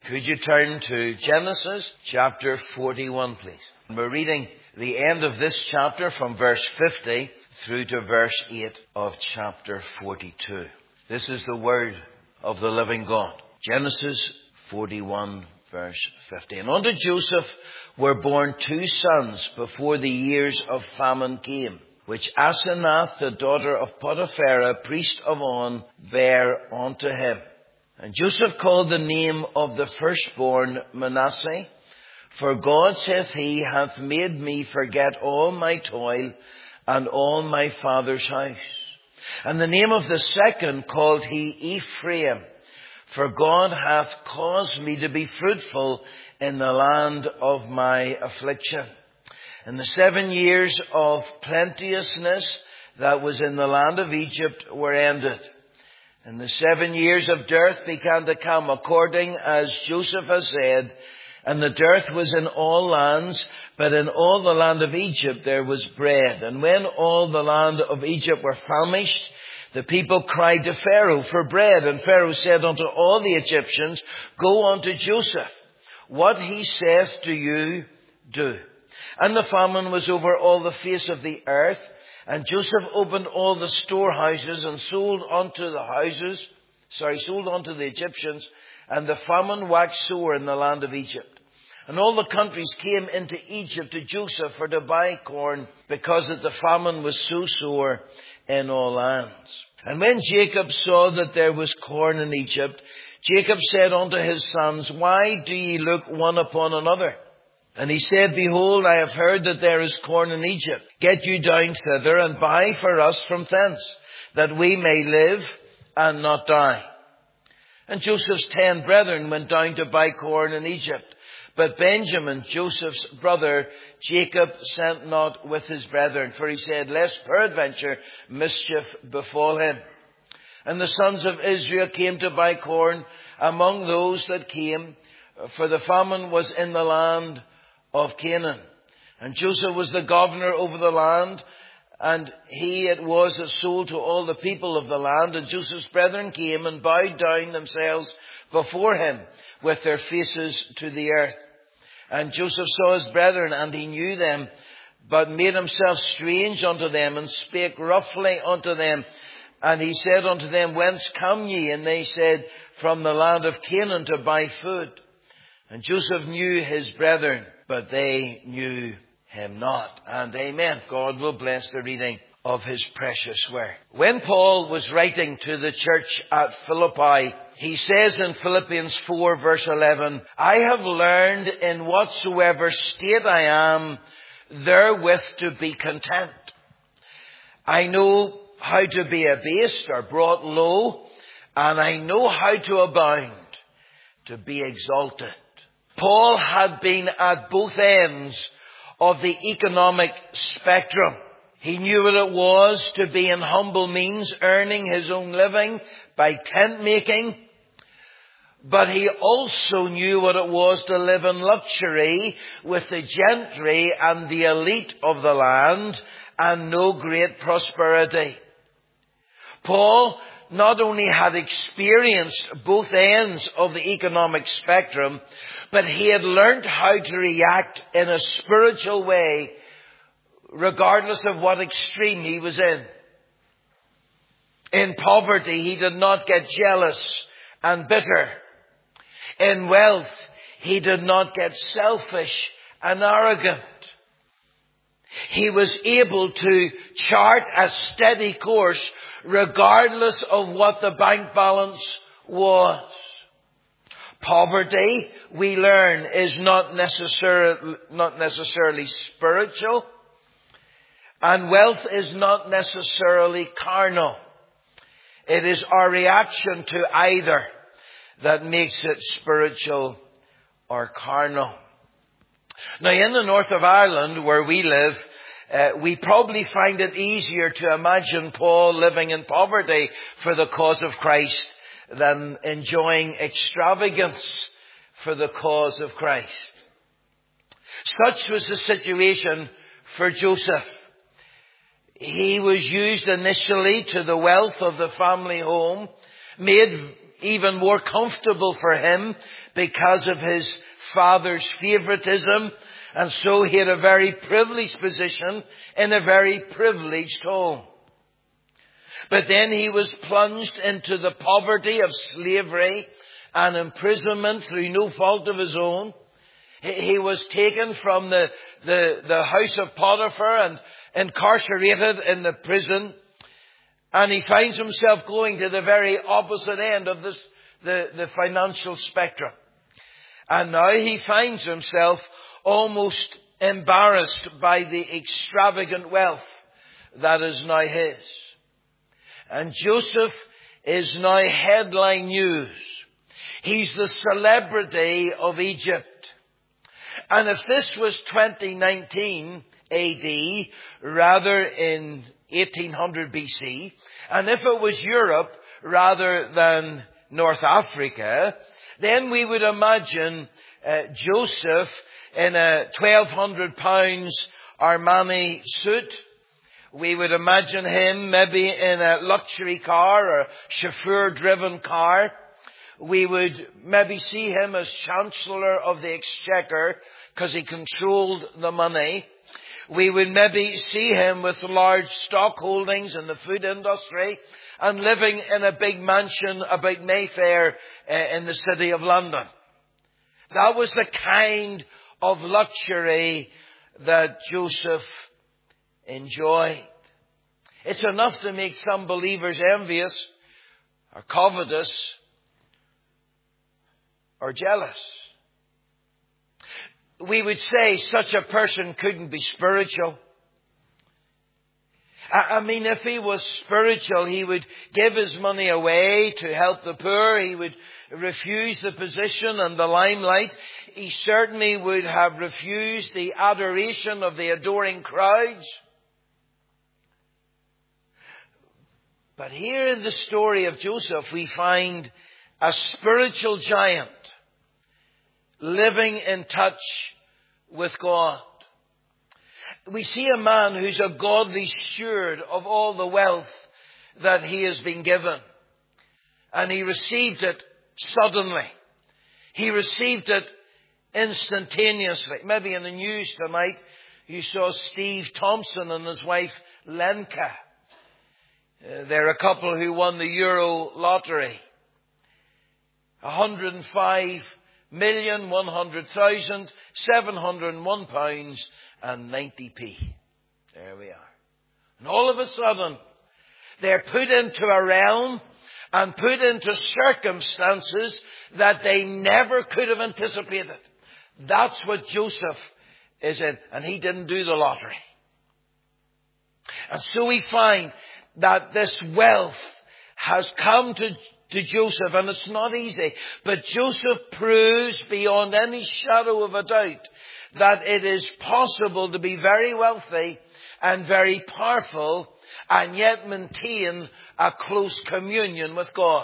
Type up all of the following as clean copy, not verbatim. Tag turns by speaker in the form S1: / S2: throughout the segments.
S1: Could you turn to Genesis chapter 41, please? We're reading the end of this chapter from verse 50 through to verse 8 of chapter 42. This is the word of the living God. Genesis 41, verse 50. And unto Joseph were born two sons before the years of famine came, which Asenath, the daughter of Potipherah, priest of On, bare unto him. And Joseph called the name of the firstborn Manasseh, for God, saith he, hath made me forget all my toil and all my father's house. And the name of the second called he Ephraim, for God hath caused me to be fruitful in the land of my affliction. And the 7 years of plenteousness that was in the land of Egypt were ended. And the 7 years of dearth began to come, according as Joseph has said. And the dearth was in all lands, but in all the land of Egypt there was bread. And when all the land of Egypt were famished, the people cried to Pharaoh for bread. And Pharaoh said unto all the Egyptians, Go unto Joseph. What he saith to you, do. And the famine was over all the face of the earth. And Joseph opened all the storehouses and sold unto the Egyptians. And the famine waxed sore in the land of Egypt. And all the countries came into Egypt to Joseph for to buy corn, because that the famine was so sore in all lands. And when Jacob saw that there was corn in Egypt, Jacob said unto his sons, Why do ye look one upon another? And he said, Behold, I have heard that there is corn in Egypt. Get you down thither and buy for us from thence, that we may live and not die. And Joseph's 10 brethren went down to buy corn in Egypt. But Benjamin, Joseph's brother, Jacob, sent not with his brethren, for he said, Lest peradventure mischief befall him. And the sons of Israel came to buy corn among those that came, for the famine was in the land of Canaan. And Joseph was the governor over the land, and he it was that sold to all the people of the land. And Joseph's brethren came and bowed down themselves before him with their faces to the earth. And Joseph saw his brethren, and he knew them, but made himself strange unto them, and spake roughly unto them. And he said unto them, Whence come ye? And they said, From the land of Canaan to buy food. And Joseph knew his brethren, but they knew him not. And amen. God will bless the reading of his precious word. When Paul was writing to the church at Philippi, he says in Philippians 4 verse 11, I have learned in whatsoever state I am, therewith to be content. I know how to be abased or brought low, and I know how to abound, to be exalted. Paul had been at both ends of the economic spectrum. He knew what it was to be in humble means, earning his own living by tent making. But he also knew what it was to live in luxury with the gentry and the elite of the land and no great prosperity. Paul not only had experienced both ends of the economic spectrum, but he had learnt how to react in a spiritual way, regardless of what extreme he was in. In poverty, he did not get jealous and bitter. In wealth, he did not get selfish and arrogant. He was able to chart a steady course regardless of what the bank balance was. Poverty, we learn, is not necessarily spiritual, and wealth is not necessarily carnal. It is our reaction to either that makes it spiritual or carnal. Now, in the north of Ireland, where we live, we probably find it easier to imagine Paul living in poverty for the cause of Christ than enjoying extravagance for the cause of Christ. Such was the situation for Joseph. He was used initially to the wealth of the family home, made even more comfortable for him because of his father's favoritism. And so he had a very privileged position in a very privileged home. But then he was plunged into the poverty of slavery and imprisonment through no fault of his own. He was taken from the house of Potiphar and incarcerated in the prison. And he finds himself going to the very opposite end of the financial spectrum. And now he finds himself almost embarrassed by the extravagant wealth that is now his. And Joseph is now headline news. He's the celebrity of Egypt. And if this was 2019 AD, rather in 1800 BC, and if it was Europe rather than North Africa, then we would imagine Joseph in a £1,200 Armani suit. We would imagine him maybe in a luxury car or a chauffeur-driven car. We would maybe see him as Chancellor of the Exchequer because he controlled the money. We would maybe see him with large stock holdings in the food industry and living in a big mansion about Mayfair in the city of London. That was the kind of luxury that Joseph enjoyed. It's enough to make some believers envious or covetous or jealous. We would say such a person couldn't be spiritual. I mean, if he was spiritual, he would give his money away to help the poor. He would refuse the position and the limelight. He certainly would have refused the adoration of the adoring crowds. But here in the story of Joseph, we find a spiritual giant living in touch with God. We see a man who's a godly steward of all the wealth that he has been given. And he received it suddenly. He received it instantaneously. Maybe in the news tonight, you saw Steve Thompson and his wife Lenka. They're a couple who won the Euro lottery. 105,100,701 pounds and 90p. There we are. And all of a sudden, they're put into a realm and put into circumstances that they never could have anticipated. That's what Joseph is in. And he didn't do the lottery. And so we find that this wealth has come to Joseph, and it's not easy. But Joseph proves beyond any shadow of a doubt that it is possible to be very wealthy and very powerful and yet maintain a close communion with God.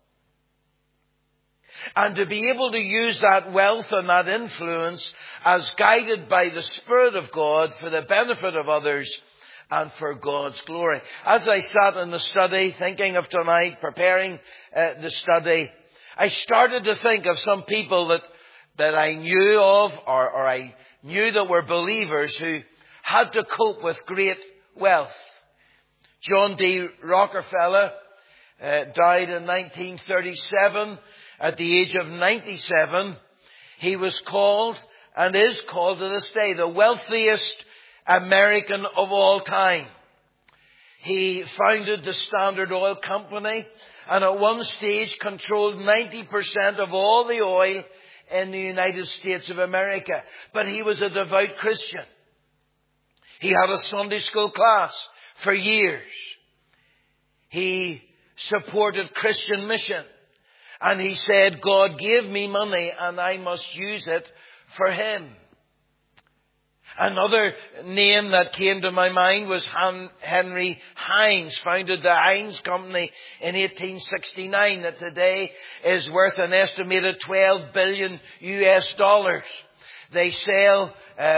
S1: And to be able to use that wealth and that influence as guided by the Spirit of God for the benefit of others and for God's glory. As I sat in the study, thinking of tonight, preparing the study, I started to think of some people that I knew of, or I knew that were believers who had to cope with great wealth. John D. Rockefeller died in 1937 at the age of 97. He was called, and is called to this day, the wealthiest American of all time. He founded the Standard Oil Company and at one stage controlled 90% of all the oil in the United States of America. But he was a devout Christian. He had a Sunday school class for years. He supported Christian mission. And he said, God gave me money and I must use it for Him. Another name that came to my mind was Henry Heinz, founded the Heinz Company in 1869, that today is worth an estimated $12 billion US. They sell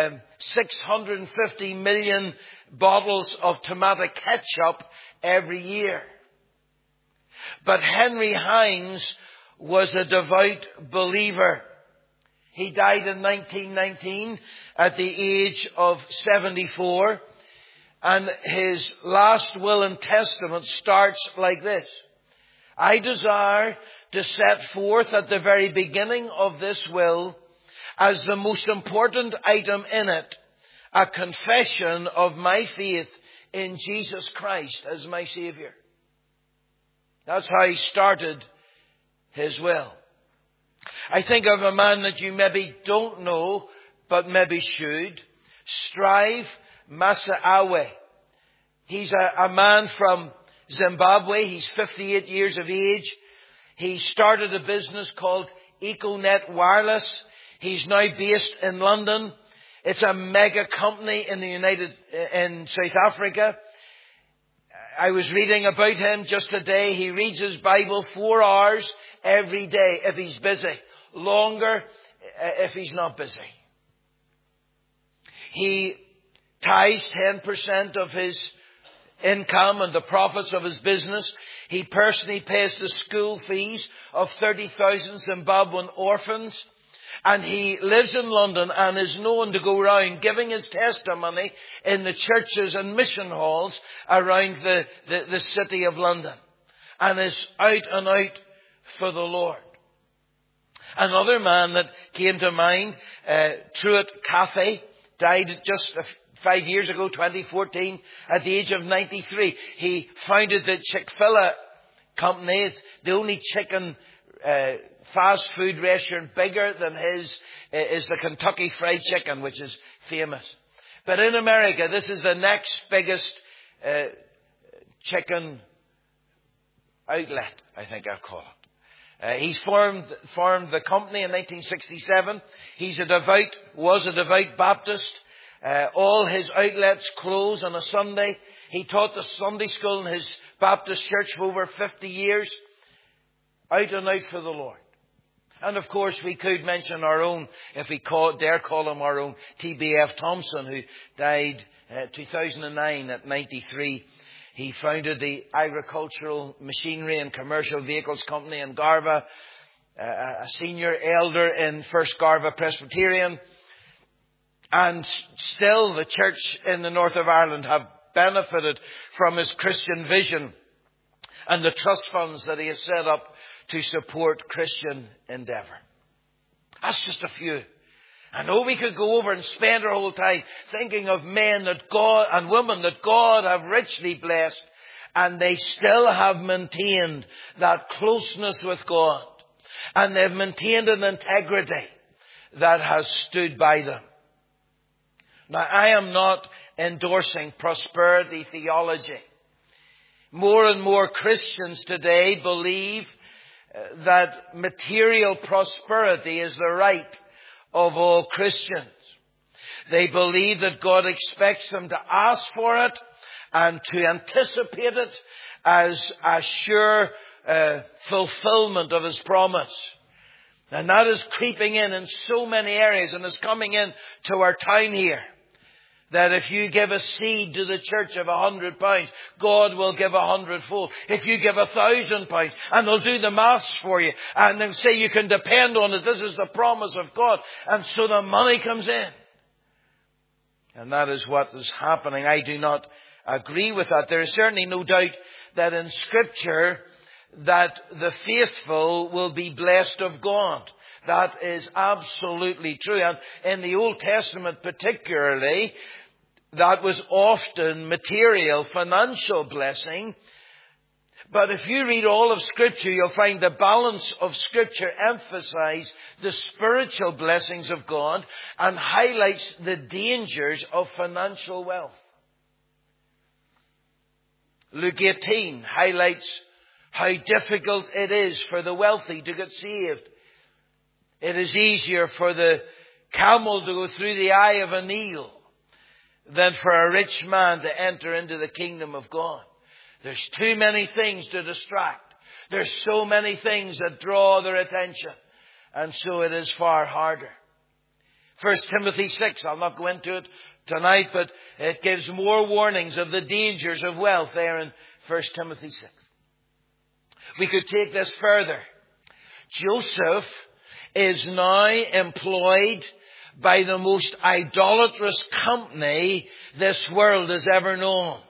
S1: 650 million bottles of tomato ketchup every year. But Henry Hines was a devout believer. He died in 1919 at the age of 74. And his last will and testament starts like this. I desire to set forth at the very beginning of this will, as the most important item in it, a confession of my faith in Jesus Christ as my Saviour. That's how he started his will. I think of a man that you maybe don't know, but maybe should. Strive Masawe. He's a man from Zimbabwe. He's 58 years of age. He started a business called EcoNet Wireless. He's now based in London. It's a mega company in South Africa. I was reading about him just today. He reads his Bible 4 hours every day if he's busy. Longer if he's not busy. He tithes 10% of his income and the profits of his business. He personally pays the school fees of 30,000 Zimbabwean orphans. And he lives in London and is known to go around giving his testimony in the churches and mission halls around the city of London. And is out and out for the Lord. Another man that came to mind, Truett Cathy, died just 5 years ago, 2014, at the age of 93. He founded the Chick-fil-A company. It's the only chicken fast food restaurant bigger than his is the Kentucky Fried Chicken, which is famous. But in America, this is the next biggest chicken outlet, I think I'll call it. He's formed the company in 1967. Was a devout Baptist. All his outlets close on a Sunday. He taught the Sunday school in his Baptist church for over 50 years. Out and out for the Lord. And of course we could mention our own, if we dare call him our own, T.B.F. Thompson, who died 2009 at 93. He founded the Agricultural Machinery and Commercial Vehicles Company in Garva, a senior elder in First Garva Presbyterian. And still the church in the north of Ireland have benefited from his Christian vision and the trust funds that he has set up to support Christian endeavour. That's just a few. I know we could go over and spend our whole time thinking of men that God and women that God have richly blessed, and they still have maintained that closeness with God, and they've maintained an integrity that has stood by them. Now, I am not endorsing prosperity theology. More and more Christians today believe that material prosperity is the right of all Christians. They believe that God expects them to ask for it and to anticipate it as a sure fulfillment of His promise. And that is creeping in so many areas, and is coming in to our town here. That if you give a seed to the church of £100, God will give 100-fold. If you give £1,000, and they'll do the maths for you, and they'll say you can depend on it. This is the promise of God. And so the money comes in. And that is what is happening. I do not agree with that. There is certainly no doubt that in Scripture that the faithful will be blessed of God. That is absolutely true. And in the Old Testament particularly, that was often material, financial blessing. But if you read all of Scripture, you'll find the balance of Scripture emphasizes the spiritual blessings of God and highlights the dangers of financial wealth. Luke 18 highlights how difficult it is for the wealthy to get saved. It is easier for the camel to go through the eye of a needle than for a rich man to enter into the kingdom of God. There's too many things to distract. There's so many things that draw their attention. And so it is far harder. 1 Timothy 6, I'll not go into it tonight, but it gives more warnings of the dangers of wealth there in 1 Timothy 6. We could take this further. Joseph is now employed by the most idolatrous company this world has ever known.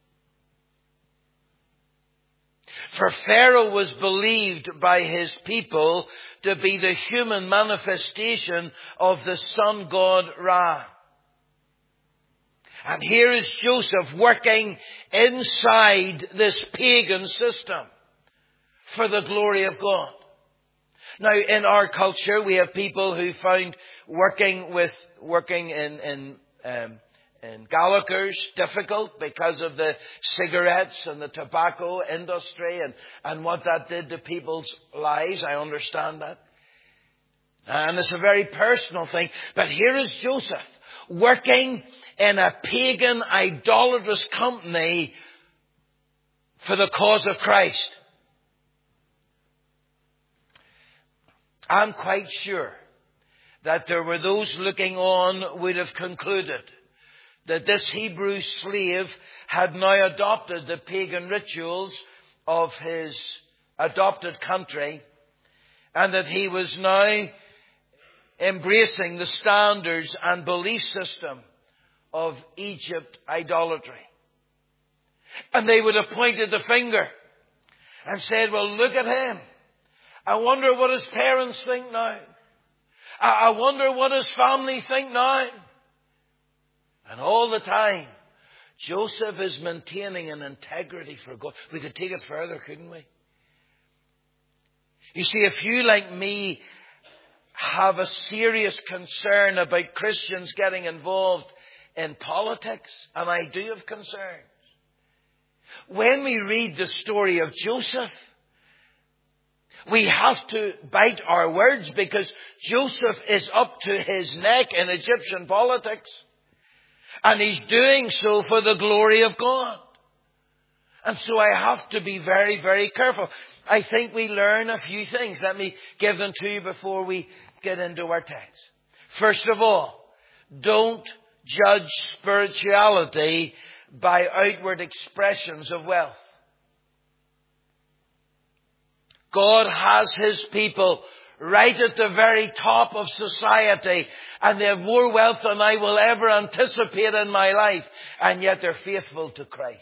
S1: For Pharaoh was believed by his people to be the human manifestation of the sun god Ra. And here is Joseph working inside this pagan system for the glory of God. Now, in our culture, we have people who found working in Gallagher's difficult because of the cigarettes and the tobacco industry and what that did to people's lives. I understand that. And it's a very personal thing. But here is Joseph working in a pagan, idolatrous company for the cause of Christ. I'm quite sure that there were those looking on would have concluded that this Hebrew slave had now adopted the pagan rituals of his adopted country, and that he was now embracing the standards and belief system of Egypt idolatry. And they would have pointed the finger and said, well, look at him. I wonder what his parents think now. I wonder what his family think now. And all the time, Joseph is maintaining an integrity for God. We could take it further, couldn't we? You see, if you, like me, have a serious concern about Christians getting involved in politics, and I do have concerns, when we read the story of Joseph, we have to bite our words, because Joseph is up to his neck in Egyptian politics. And he's doing so for the glory of God. And so I have to be very, very careful. I think we learn a few things. Let me give them to you before we get into our text. First of all, don't judge spirituality by outward expressions of wealth. God has His people right at the very top of society, and they have more wealth than I will ever anticipate in my life, and yet they're faithful to Christ.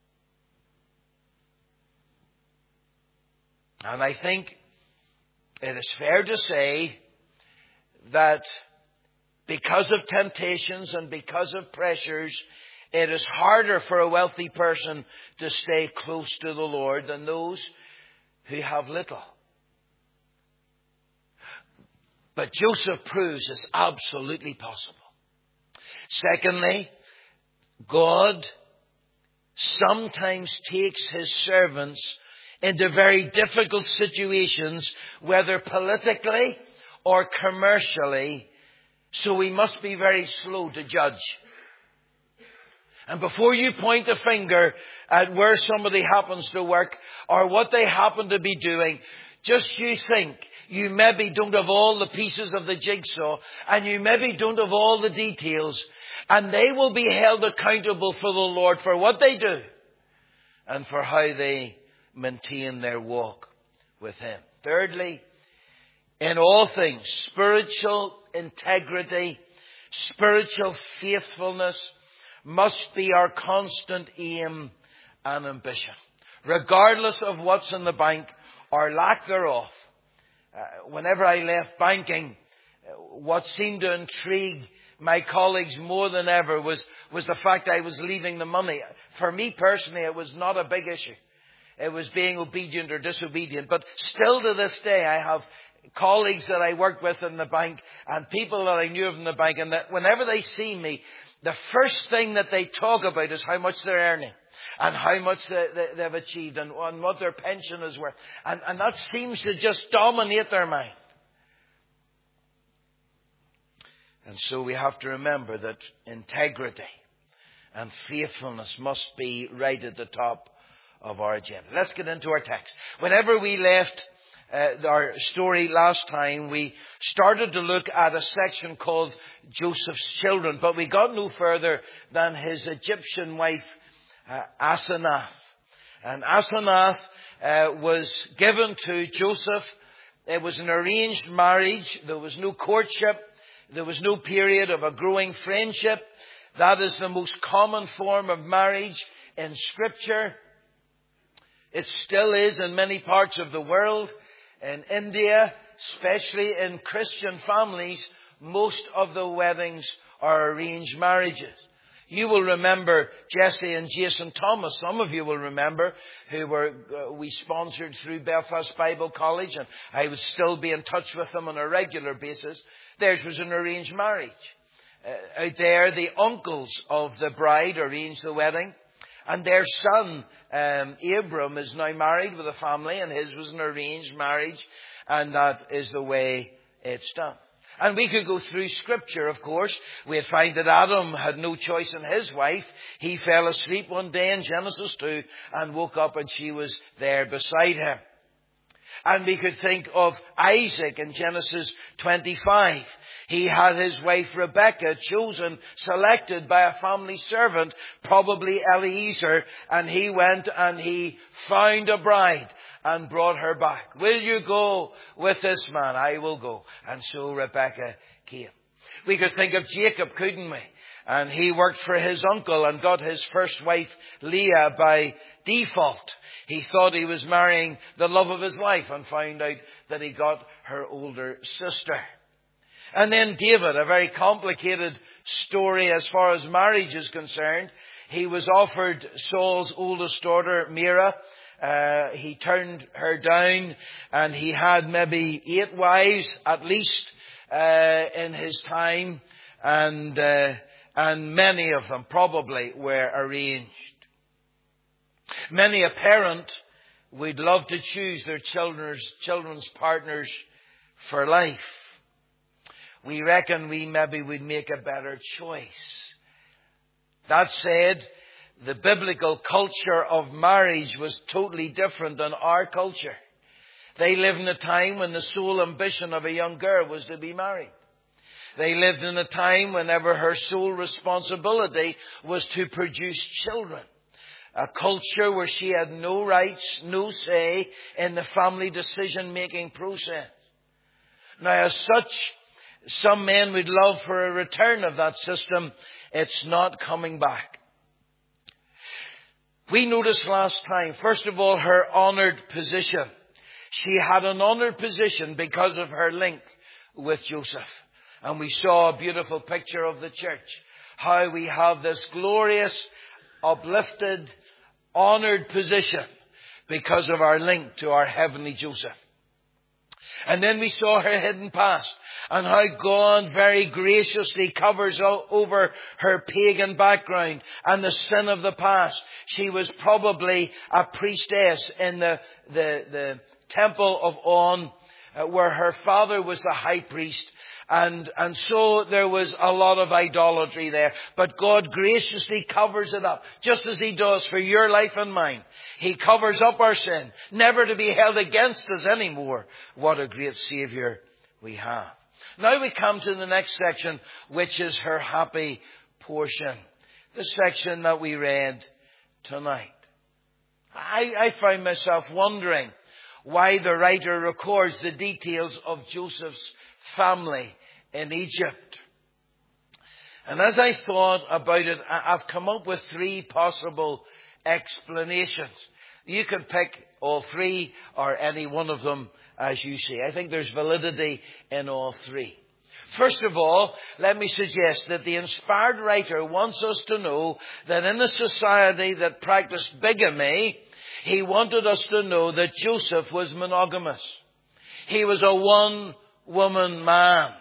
S1: And I think it is fair to say that because of temptations and because of pressures, it is harder for a wealthy person to stay close to the Lord than those who have little. But Joseph proves it's absolutely possible. Secondly, God sometimes takes His servants into very difficult situations, whether politically or commercially, so we must be very slow to judge. And before you point the finger at where somebody happens to work or what they happen to be doing, just you think, you maybe don't have all the pieces of the jigsaw, and you maybe don't have all the details, and they will be held accountable for the Lord for what they do and for how they maintain their walk with Him. Thirdly, in all things, spiritual integrity, spiritual faithfulness must be our constant aim and ambition, regardless of what's in the bank or lack thereof. Whenever I left banking, what seemed to intrigue my colleagues more than ever was the fact I was leaving the money. For me personally, it was not a big issue. It was being obedient or disobedient. But still to this day, I have colleagues that I worked with in the bank and people that I knew of in the bank, and that whenever they see me, the first thing that they talk about is how much they're earning and how much they've achieved and what their pension is worth. And that seems to just dominate their mind. And so we have to remember that integrity and faithfulness must be right at the top of our agenda. Let's get into our text. Whenever we left our story last time, we started to look at a section called Joseph's children, but we got no further than his Egyptian wife, Asenath. And Asenath was given to Joseph. It was an arranged marriage. There was no courtship. There was no period of a growing friendship. That is the most common form of marriage in Scripture. It still is in many parts of the world. In India, especially in Christian families, most of the weddings are arranged marriages. You will remember Jesse and Jason Thomas. Some of you will remember we sponsored through Belfast Bible College, and I would still be in touch with them on a regular basis. Theirs was an arranged marriage. Out there, the uncles of the bride arranged the wedding, and their son, Abram, is now married with a family, and his was an arranged marriage, and that is the way it's done. And we could go through Scripture, of course. We'd find that Adam had no choice in his wife. He fell asleep one day in Genesis 2 and woke up and she was there beside him. And we could think of Isaac in Genesis 25. He had his wife Rebekah chosen, selected by a family servant, probably Eliezer, and he went and he found a bride and brought her back. Will you go with this man? I will go. And so Rebekah came. We could think of Jacob, couldn't we? And he worked for his uncle and got his first wife Leah by default. He thought he was marrying the love of his life and found out that he got her older sister. And then David, a very complicated story as far as marriage is concerned. He was offered Saul's oldest daughter, Mira. He turned her down, and he had maybe 8 wives at least in his time, and many of them probably were arranged. Many a parent would love to choose their children's partners for life. We reckon we maybe would make a better choice. That said, the biblical culture of marriage was totally different than our culture. They lived in a time when the sole ambition of a young girl was to be married. They lived in a time whenever her sole responsibility was to produce children. A culture where she had no rights, no say in the family decision-making process. Now, as such, some men would love for a return of that system. It's not coming back. We noticed last time, first of all, her honoured position. She had an honoured position because of her link with Joseph. And we saw a beautiful picture of the church. How we have this glorious, uplifted, honoured position because of our link to our heavenly Joseph. And then we saw her hidden past and how God very graciously covers over her pagan background and the sin of the past. She was probably a priestess in the temple of On, where her father was the high priest. And so there was a lot of idolatry there. But God graciously covers it up, just as He does for your life and mine. He covers up our sin, never to be held against us anymore. What a great Saviour we have. Now we come to the next section, which is her happy portion. The section that we read tonight. I find myself wondering why the writer records the details of Joseph's family in Egypt. And as I thought about it, I've come up with 3 possible explanations. You can pick all 3 or any one of them as you see. I think there's validity in all 3. First of all, let me suggest that the inspired writer wants us to know that in a society that practiced bigamy, he wanted us to know that Joseph was monogamous. He was a one-woman man.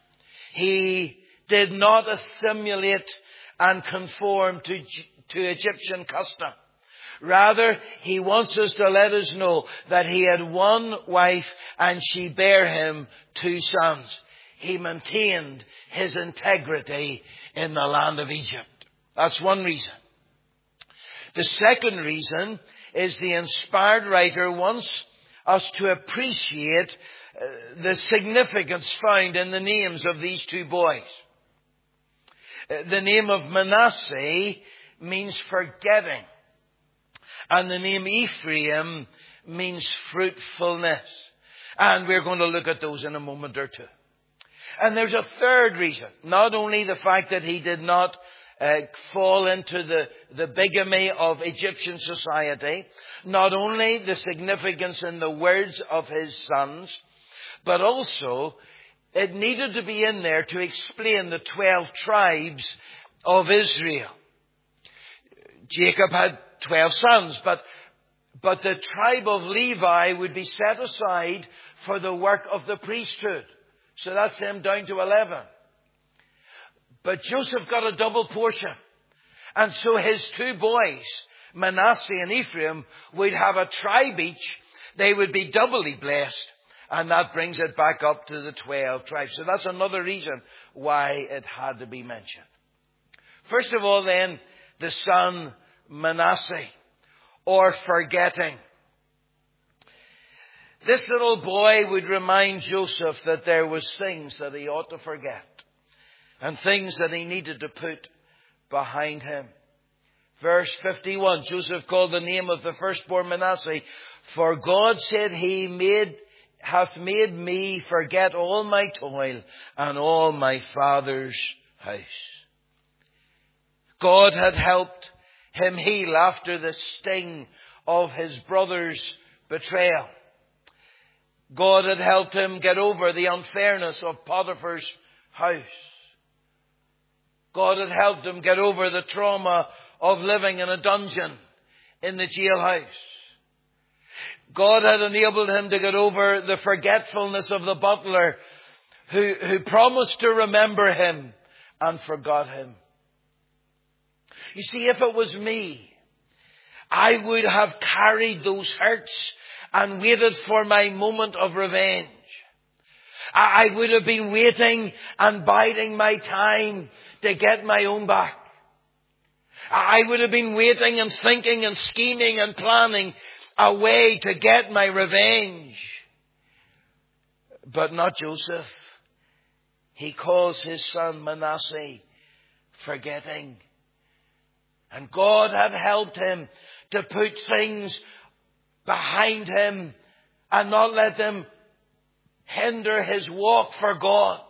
S1: He did not assimilate and conform to Egyptian custom. Rather, he wants us to let us know that he had one wife and she bare him 2 sons. He maintained his integrity in the land of Egypt. That's one reason. The second reason is the inspired writer wants us to appreciate the significance found in the names of these 2 boys. The name of Manasseh means forgetting. And the name Ephraim means fruitfulness. And we're going to look at those in a moment or two. And there's a third reason. Not only the fact that he did not fall into the bigamy of Egyptian society, not only the significance in the words of his sons, but also it needed to be in there to explain the 12 tribes of Israel. Jacob had 12 sons, but the tribe of Levi would be set aside for the work of the priesthood. So that's them down to 11. But Joseph got a double portion. And so his two boys, Manasseh and Ephraim, would have a tribe each. They would be doubly blessed. And that brings it back up to the 12 tribes. So that's another reason why it had to be mentioned. First of all then, the son Manasseh, or forgetting. This little boy would remind Joseph that there was things that he ought to forget and things that he needed to put behind him. Verse 51, Joseph called the name of the firstborn Manasseh, for God said hath made me forget all my toil and all my father's house. God had helped him heal after the sting of his brother's betrayal. God had helped him get over the unfairness of Potiphar's house. God had helped him get over the trauma of living in a dungeon in the jailhouse. God had enabled him to get over the forgetfulness of the butler who promised to remember him and forgot him. You see, if it was me, I would have carried those hurts and waited for my moment of revenge. I would have been waiting and biding my time to get my own back. I would have been waiting and thinking and scheming and planning a way to get my revenge. But not Joseph. He calls his son Manasseh forgetting. And God had helped him to put things behind him and not let them hinder his walk for God.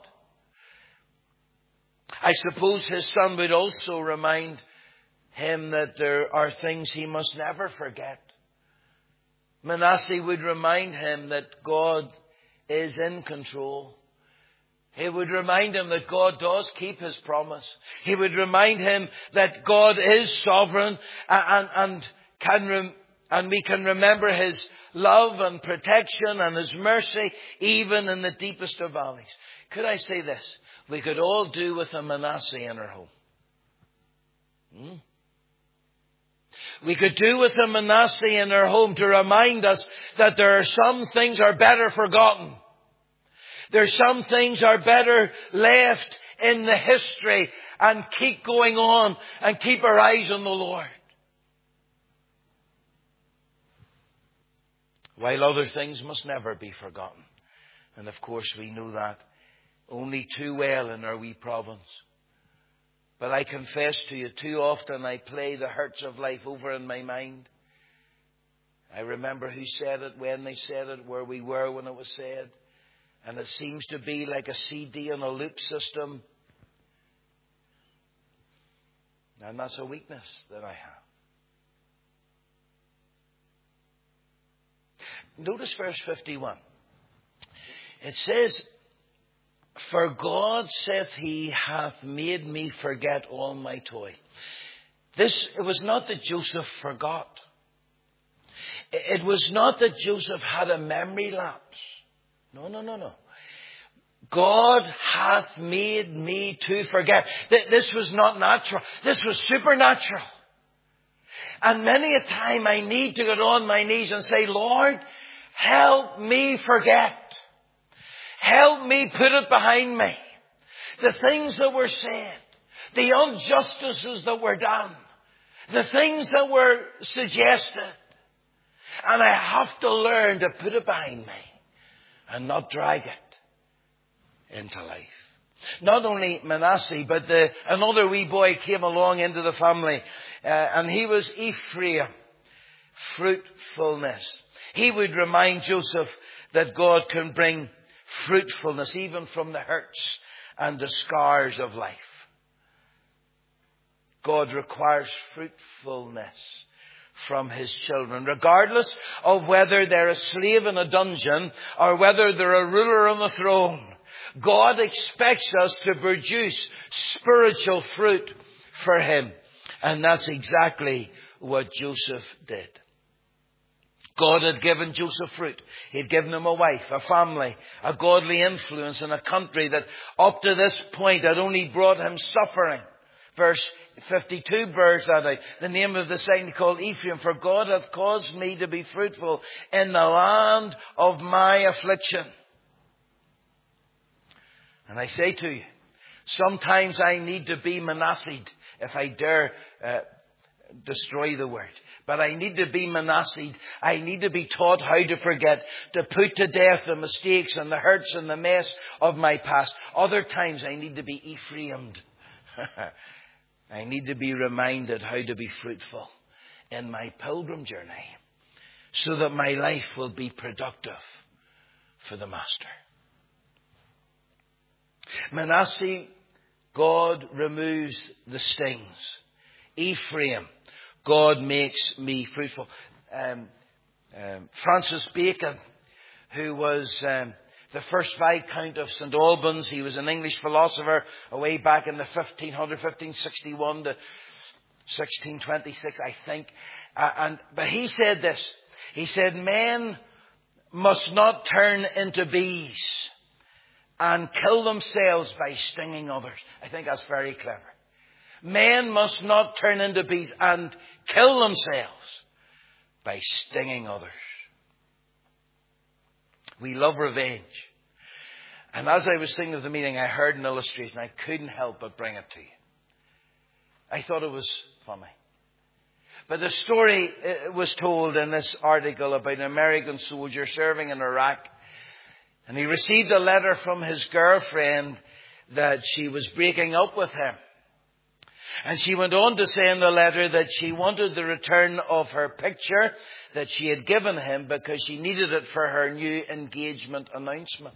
S1: I suppose his son would also remind him that there are things he must never forget. Manasseh would remind him that God is in control. He would remind him that God does keep his promise. He would remind him that God is sovereign and we can remember his love and protection and his mercy even in the deepest of valleys. Could I say this? We could all do with a Manasseh in our home. We could do with a Manasseh in our home to remind us that there are some things are better forgotten. There's some things are better left in the history and keep going on and keep our eyes on the Lord. While other things must never be forgotten. And of course we know that only too well in our wee province. But I confess to you, too often I play the hurts of life over in my mind. I remember who said it, when they said it, where we were when it was said. And it seems to be like a CD on a loop system. And that's a weakness that I have. Notice verse 51. It says, for God saith he hath made me forget all my toil. It was not that Joseph forgot. It was not that Joseph had a memory lapse. No. God hath made me to forget. This was not natural. This was supernatural. And many a time I need to get on my knees and say, Lord, help me forget. Help me put it behind me. The things that were said, the injustices that were done, the things that were suggested. And I have to learn to put it behind me and not drag it into life. Not only Manasseh, but another wee boy came along into the family, and he was Ephraim. fruitfulness. He would remind Joseph that God can bring fruitfulness even from the hurts and the scars of life. God requires fruitfulness from His children, regardless of whether they're a slave in a dungeon or whether they're a ruler on the throne. God expects us to produce spiritual fruit for Him. And that's exactly what Joseph did. God had given Joseph fruit. He'd given him a wife, a family, a godly influence in a country that up to this point had only brought him suffering. Verse 52 bears that out. The name of the sign called Ephraim, for God hath caused me to be fruitful in the land of my affliction. And I say to you, sometimes I need to be Manasseh, if I dare destroy the word. But I need to be Manasseh. I need to be taught how to forget, to put to death the mistakes and the hurts and the mess of my past. Other times I need to be Ephraim'd. I need to be reminded how to be fruitful in my pilgrim journey so that my life will be productive for the Master. Manasseh, God removes the stings. Ephraim, God makes me fruitful. Francis Bacon, who was the first Viscount of St. Albans, he was an English philosopher way back in the 1561 to 1626, I think. But he said this. He said, men must not turn into bees and kill themselves by stinging others. I think that's very clever. Men must not turn into bees and kill themselves by stinging others. We love revenge. And as I was thinking of the meeting, I heard an illustration. I couldn't help but bring it to you. I thought it was funny. But the story was told in this article about an American soldier serving in Iraq. And he received a letter from his girlfriend that she was breaking up with him. And she went on to say in the letter that she wanted the return of her picture that she had given him because she needed it for her new engagement announcement.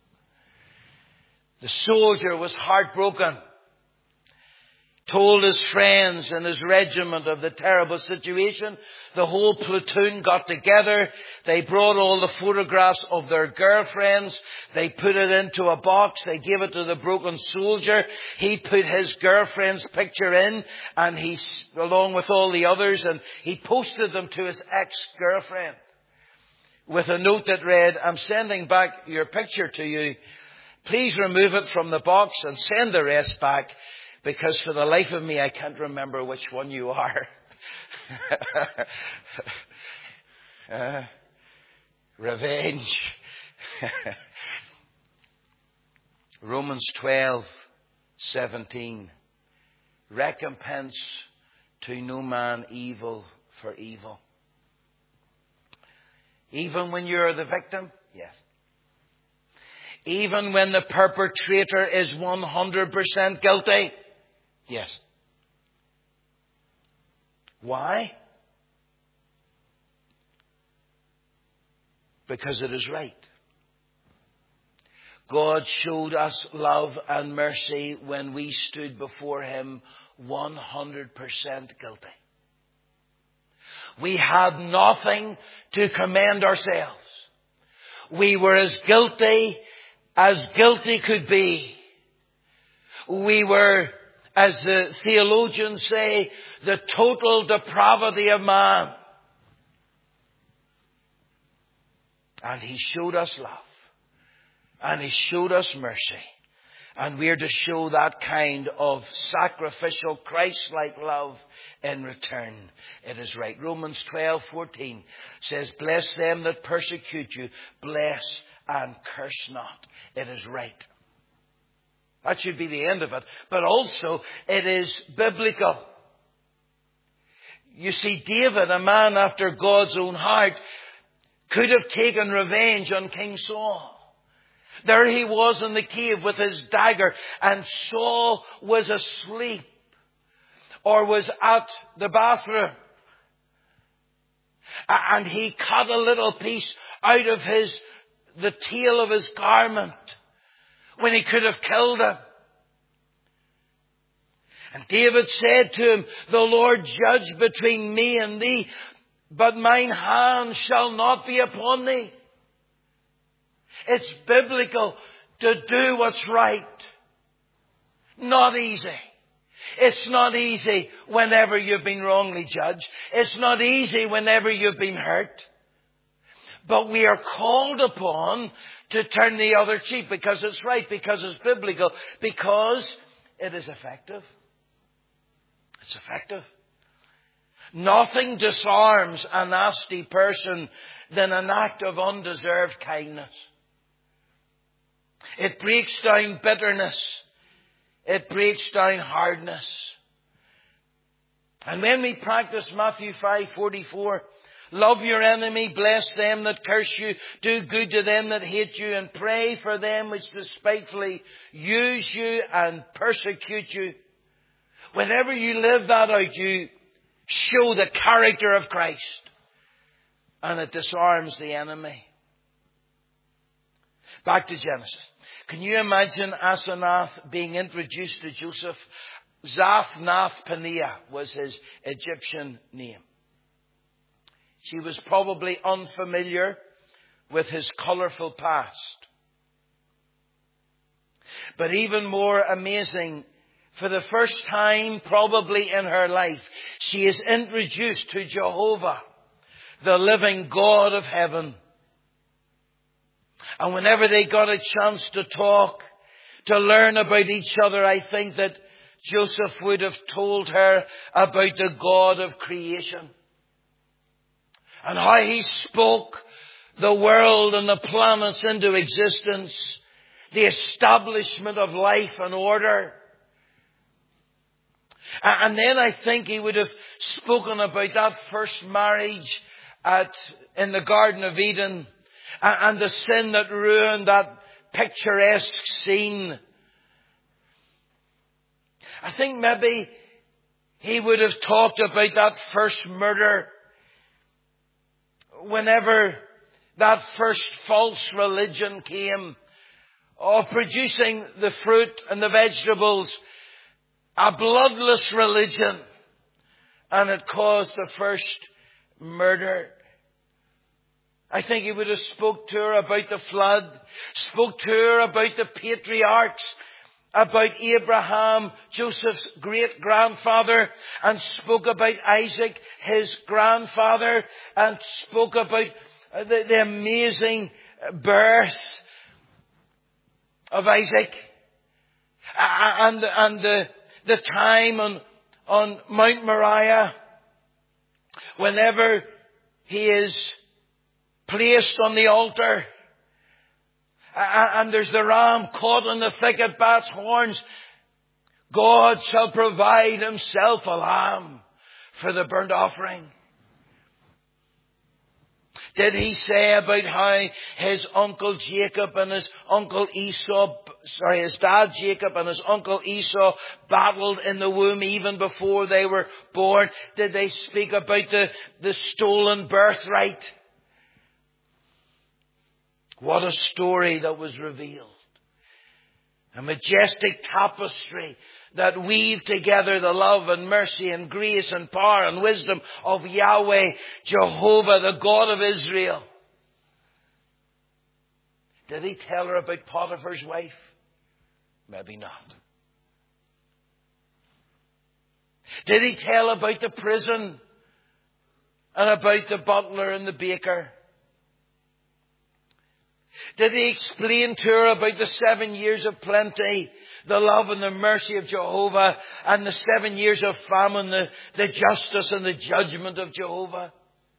S1: The soldier was heartbroken, told his friends and his regiment of the terrible situation. The whole platoon got together. They brought all the photographs of their girlfriends. They put it into a box. They gave it to the broken soldier. He put his girlfriend's picture in, and he, along with all the others, and he posted them to his ex-girlfriend with a note that read, I'm sending back your picture to you. Please remove it from the box and send the rest back. Because for the life of me, I can't remember which one you are. Revenge. Romans 12:17. Recompense to no man evil for evil. Even when you're the victim? Yes. Even when the perpetrator is 100% guilty? Yes. Why? Because it is right. God showed us love and mercy when we stood before Him 100% guilty. We had nothing to commend ourselves. We were as guilty could be. We were, as the theologians say, the total depravity of man. And He showed us love. And He showed us mercy. And we're to show that kind of sacrificial, Christ-like love in return. It is right. Romans 12:14 says, bless them that persecute you. Bless and curse not. It is right. That should be the end of it. But also, it is biblical. You see, David, a man after God's own heart, could have taken revenge on King Saul. There he was in the cave with his dagger, and Saul was asleep or was at the bathroom. And he cut a little piece out of the tail of his garment when he could have killed him. And David said to him, the Lord judge between me and thee, but mine hand shall not be upon thee. It's biblical to do what's right. Not easy. It's not easy whenever you've been wrongly judged. It's not easy whenever you've been hurt. But we are called upon to turn the other cheek because it's right, because it's biblical, because it is effective. It's effective. Nothing disarms a nasty person than an act of undeserved kindness. It breaks down bitterness. It breaks down hardness. And when we practice Matthew 5:44, love your enemy, bless them that curse you, do good to them that hate you, and pray for them which despitefully use you and persecute you. Whenever you live that out, you show the character of Christ. And it disarms the enemy. Back to Genesis. Can you imagine Asenath being introduced to Joseph? Zaphnath-Paneah was his Egyptian name. She was probably unfamiliar with his colourful past. But even more amazing, for the first time probably in her life, she is introduced to Jehovah, the living God of heaven. And whenever they got a chance to talk, to learn about each other, I think that Joseph would have told her about the God of creation. And how he spoke the world and the planets into existence. The establishment of life and order. And then I think he would have spoken about that first marriage in the Garden of Eden. And the sin that ruined that picturesque scene. I think maybe he would have talked about that first murder. Whenever that first false religion came. Of producing the fruit and the vegetables. A bloodless religion. And it caused the first murder. I think he would have spoke to her about the flood, spoke to her about the patriarchs, about Abraham, Joseph's great-grandfather, and spoke about Isaac, his grandfather, and spoke about the amazing birth of Isaac, and the time on Mount Moriah, whenever he is placed on the altar. And there's the ram caught in the thicket by its horns. God shall provide himself a lamb for the burnt offering. Did he say about how his uncle Jacob and his uncle Esau, his dad Jacob and his uncle Esau battled in the womb even before they were born? Did they speak about the stolen birthright? What a story that was revealed. A majestic tapestry that weaved together the love and mercy and grace and power and wisdom of Yahweh, Jehovah, the God of Israel. Did he tell her about Potiphar's wife? Maybe not. Did he tell about the prison and about the butler and the baker? Did he explain to her about the 7 years of plenty, the love and the mercy of Jehovah, and the 7 years of famine, the justice and the judgment of Jehovah?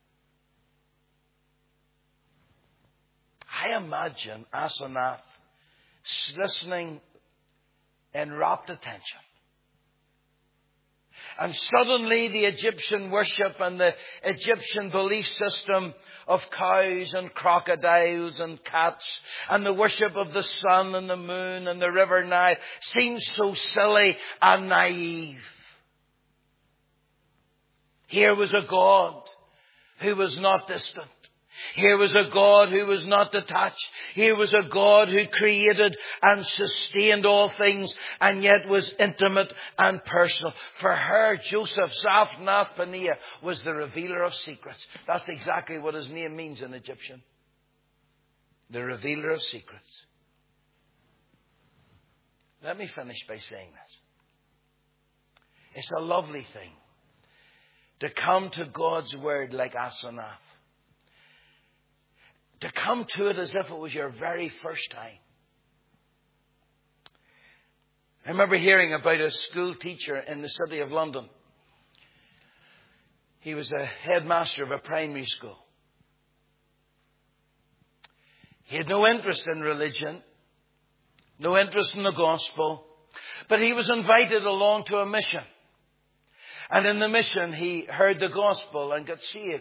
S1: I imagine Asenath listening in rapt attention. And suddenly the Egyptian worship and the Egyptian belief system of cows and crocodiles and cats and the worship of the sun and the moon and the river Nile seems so silly and naive. Here was a God who was not distant. Here was a God who was not detached. Here was a God who created and sustained all things and yet was intimate and personal. For her, Joseph, Zaphnath Paneah, was the revealer of secrets. That's exactly what his name means in Egyptian. The revealer of secrets. Let me finish by saying this. It's a lovely thing to come to God's Word like Asenath. To come to it as if it was your very first time. I remember hearing about a school teacher in the city of London. He was a headmaster of a primary school. He had no interest in religion, no interest in the gospel, but he was invited along to a mission. And in the mission, he heard the gospel and got saved.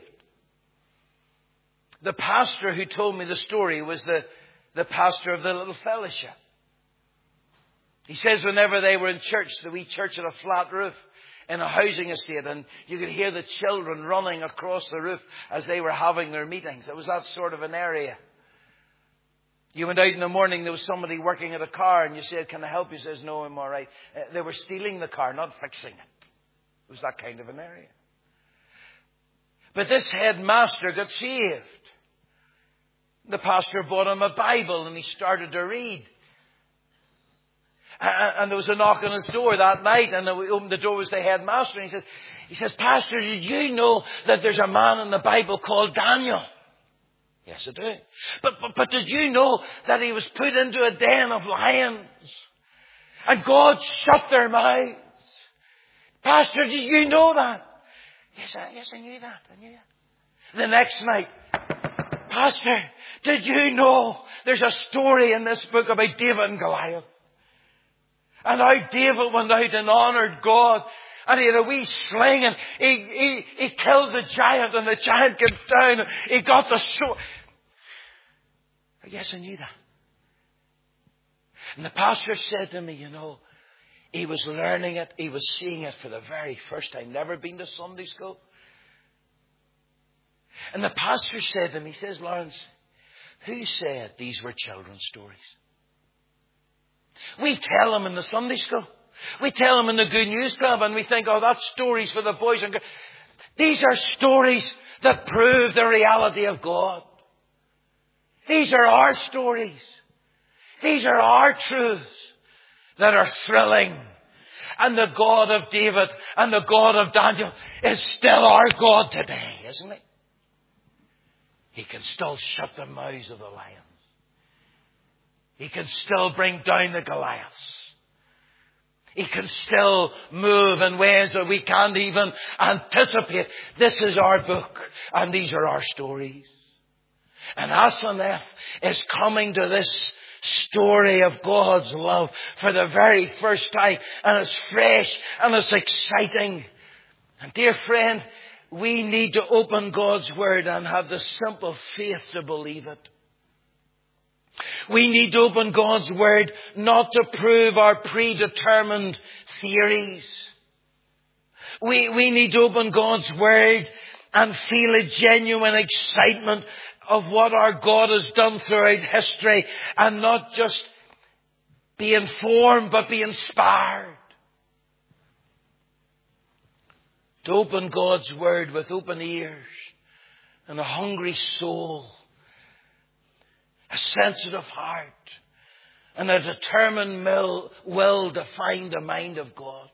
S1: The pastor who told me the story was the pastor of the little fellowship. He says whenever they were in church, the wee church had a flat roof in a housing estate, and you could hear the children running across the roof as they were having their meetings. It was that sort of an area. You went out in the morning, there was somebody working at a car, and you said, "Can I help you?" He says, "No, I'm all right." They were stealing the car, not fixing it. It was that kind of an area. But this headmaster got saved. The pastor bought him a Bible and he started to read. And there was a knock on his door that night, and we opened the door, was the headmaster, and he says, "Pastor, did you know that there's a man in the Bible called Daniel?" "Yes, I do." But did you know that he was put into a den of lions? And God shut their mouths. "Pastor, did you know that?" Yes, I knew that. I knew that. The next night, "Pastor, did you know there's a story in this book about David and Goliath? And how David went out and honoured God. And he had a wee sling and he killed the giant, and the giant came down and he got the sword." "Yes, I knew that." And the pastor said to me, he was learning it. He was seeing it for the very first time. Never been to Sunday school. And the pastor said to me, he says, "Lawrence, who said these were children's stories? We tell them in the Sunday school. We tell them in the Good News Club, and we think, oh, that's stories for the boys and girls. These are stories that prove the reality of God. These are our stories. These are our truths that are thrilling. And the God of David and the God of Daniel is still our God today, isn't he? He can still shut the mouths of the lions. He can still bring down the Goliaths. He can still move in ways that we can't even anticipate. This is our book, and these are our stories. And Asenath is coming to this story of God's love for the very first time, and it's fresh and it's exciting. And dear friend, we need to open God's Word and have the simple faith to believe it. We need to open God's Word not to prove our predetermined theories. We need to open God's Word and feel a genuine excitement of what our God has done throughout history, and not just be informed but be inspired. To open God's Word with open ears and a hungry soul, a sensitive heart, and a determined will to find the mind of God.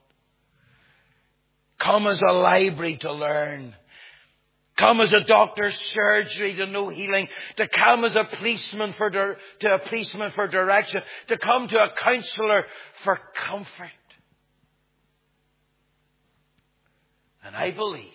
S1: Come as a library to learn. Come as a doctor's surgery to know healing. To come as a policeman to a policeman for direction. To come to a counsellor for comfort. And I believe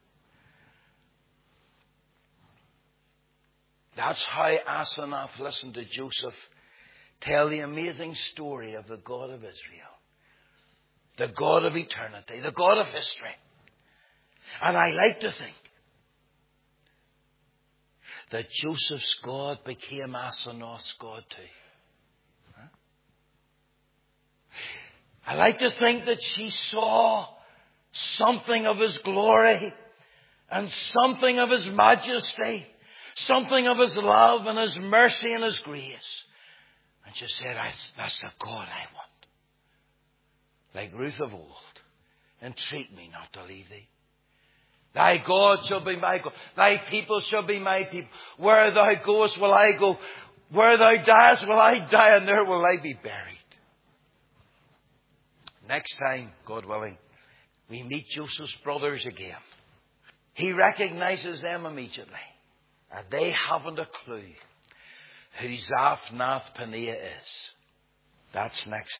S1: that's how Asenath listened to Joseph tell the amazing story of the God of Israel. The God of eternity. The God of history. And I like to think that Joseph's God became Asenath's God too. I like to think that she saw something of his glory and something of His majesty, something of His love and His mercy and His grace. And she said, that's the God I want. Like Ruth of old. Entreat me not to leave thee. Thy God shall be my God. Thy people shall be my people. Where thou goest will I go. Where thou diest will I die, and there will I be buried. Next time, God willing, we meet Joseph's brothers again. He recognizes them immediately. And they haven't a clue who Zaphnath-Paneah is. That's next.